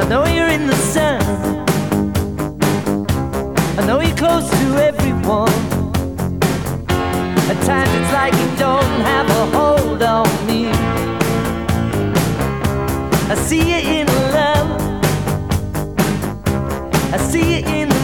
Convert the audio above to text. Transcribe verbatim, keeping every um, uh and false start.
know you're in the sun. I know you're close to everyone. At times it's like you don't have a hold on me. I see you